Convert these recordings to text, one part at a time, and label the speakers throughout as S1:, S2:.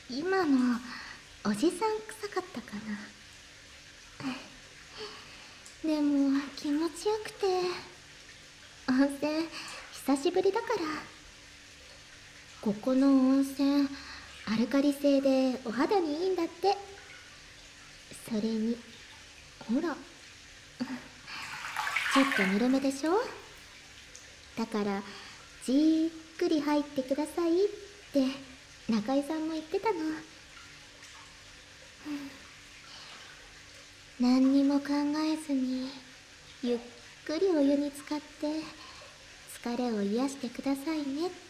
S1: 今のおじさん臭かったかな。でも気持ちよくて、温泉久しぶりだから。ここの温泉アルカリ性でお肌にいいんだって。それにほらちょっとぬるめでしょ。だからじーっくり入ってくださいって中井さんも言ってたの。何にも考えずにゆっくりお湯に浸かって疲れを癒してくださいねって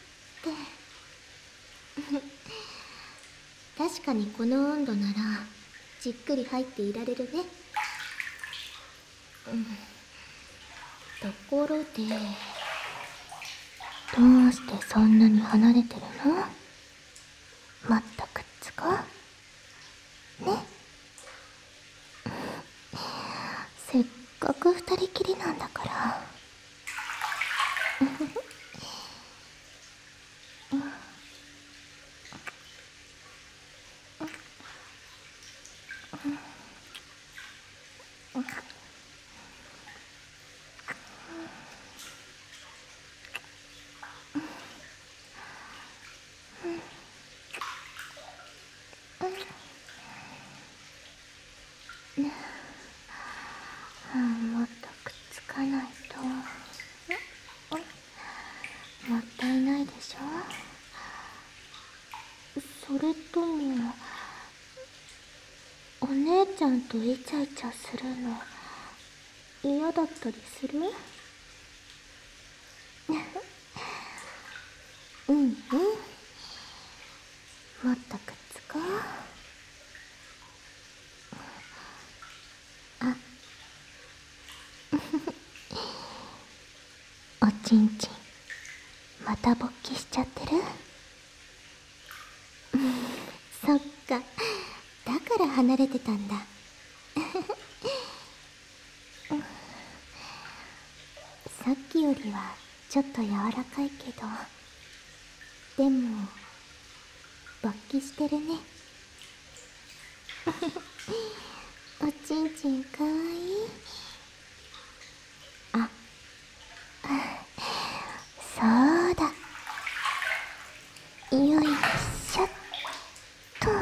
S1: 確かにこの温度ならじっくり入っていられるね。ところでどうしてそんなに離れてるの？まったくっつかね。せっかく二人きりなんだからもっとくっつかないともったいないでしょ。それともお姉ちゃんとイチャイチャするの嫌だったりする？うんもっとくっつこう。あおちんちんまた勃起しちゃってる？そっか、だから離れてたんださっきよりはちょっと柔らかいけど、でも勃起してるねおちんちんかわいい。あ、そうだ、よいしょっと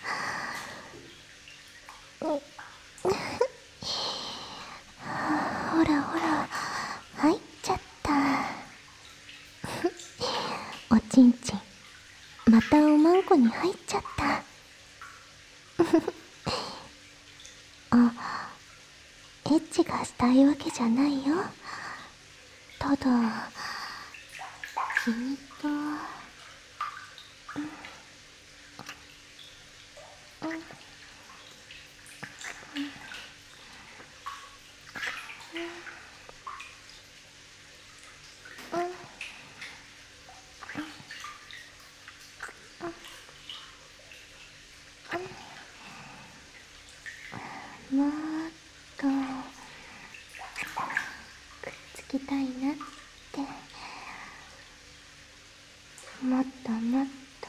S1: ほらほら入っちゃったおちんちんまたおまんこに入っちゃったあ、エッチがしたいわけじゃないよ。ただ君ともっとくっつきたいなって。もっともっと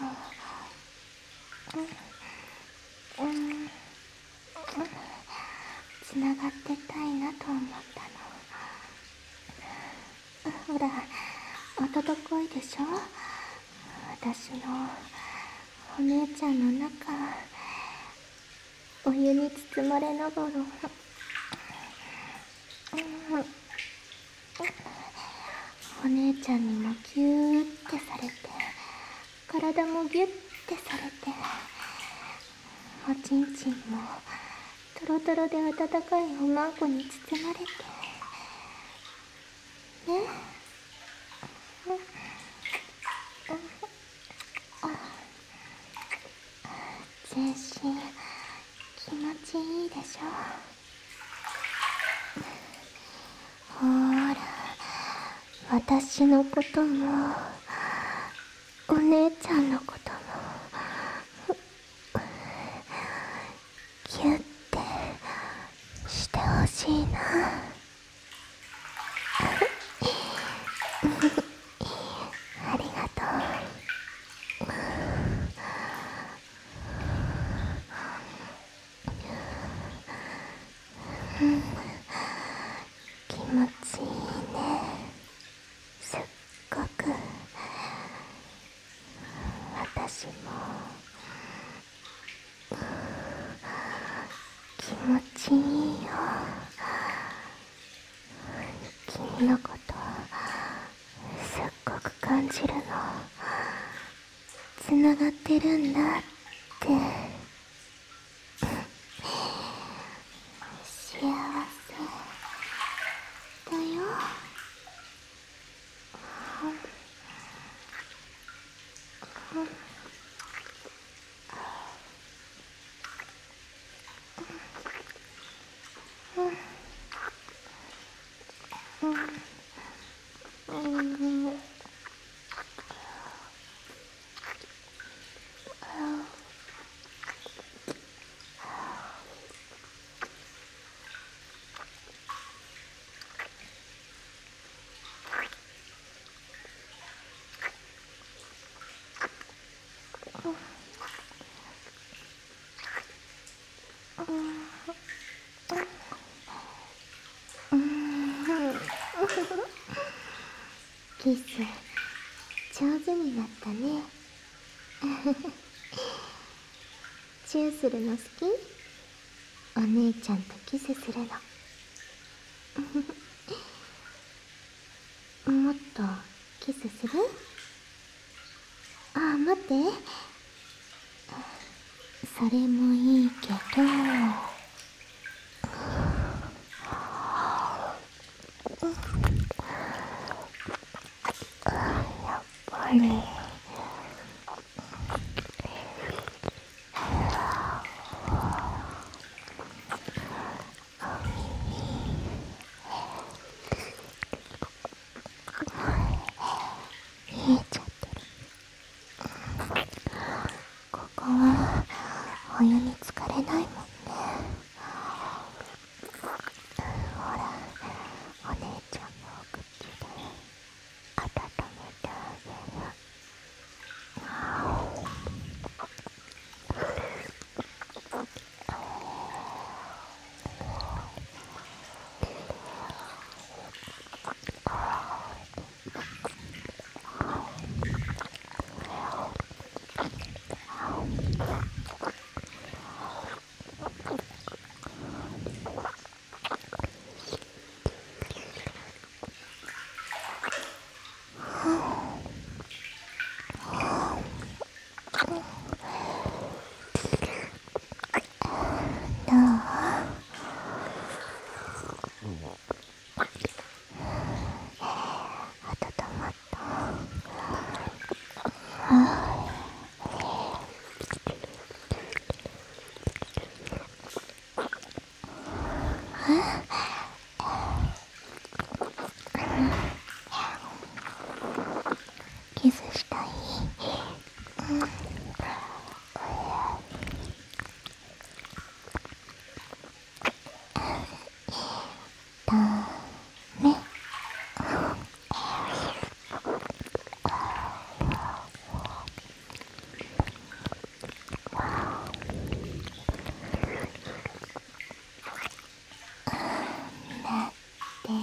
S1: つながってたいなと思ったの。ほら暖かいでしょ。私のお姉ちゃんの中お湯に包まれながらお姉ちゃんにもギューってされて体もギュッてされておちんちんもトロトロで温かいおまんこに包まれてね。全身気持ちいいでしょ。ほーら私のこともお姉ちゃんのこともギュッてしてほしいなありがとう。 気持ちいいね。すっごく。私も気持ちいいよ。君のことすっごく感じるの。つながってるんだって幸せだよ。キス上手になったね。チューするの好き？お姉ちゃんとキスするの。もっとキスする？あ、待って、それもいいけど、やっぱり冷えちゃってる。ここはお湯に浸かれないもんね。ほら、お姉ちゃんのお口で温めてあげる。どう？温まった？キスしたい？ダメ。だって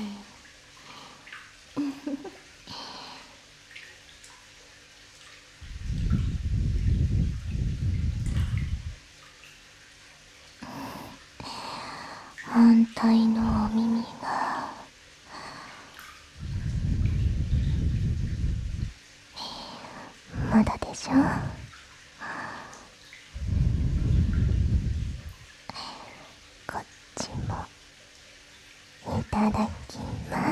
S1: 反対のお耳がまだでしょ。こっちもいただきます。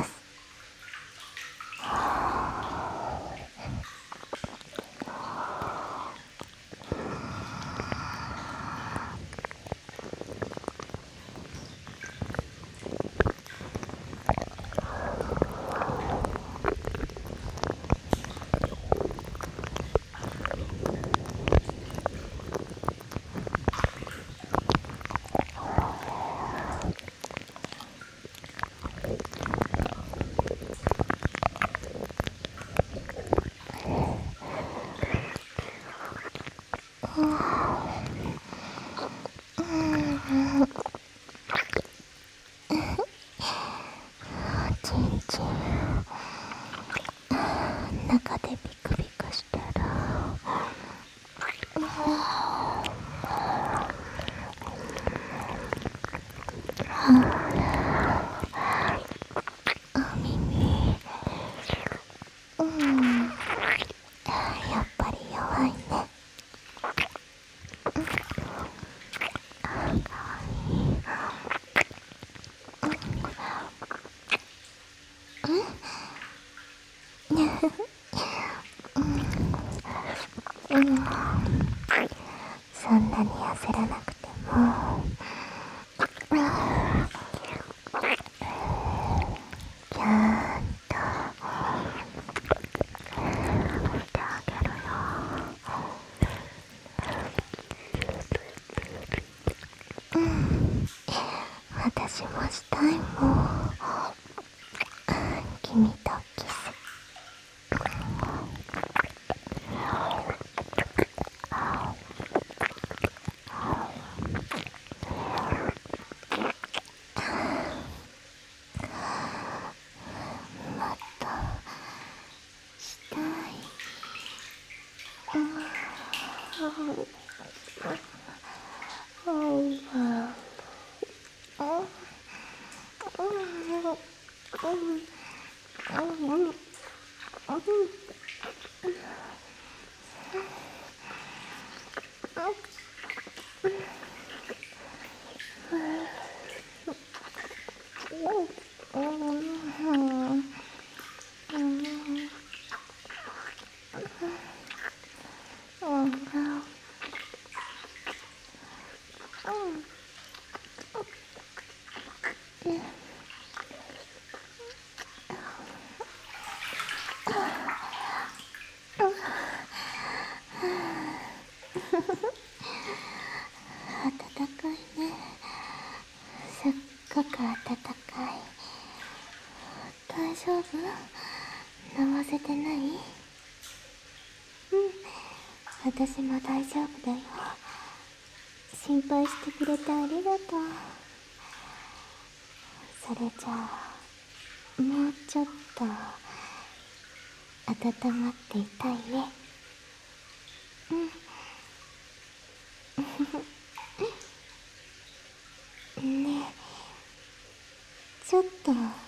S1: お耳、やっぱり弱いね。かわいい。そんなに焦らなくても、ちゃんと見てあげるよ。私もしたいもん。君とキス。もっとしたい。暖かいね。すっごく暖かい。大丈夫？飲ませてない？私も大丈夫だよ。心配してくれてありがとう。それじゃあ、もうちょっと温まっていたいね。ねえ、ちょっと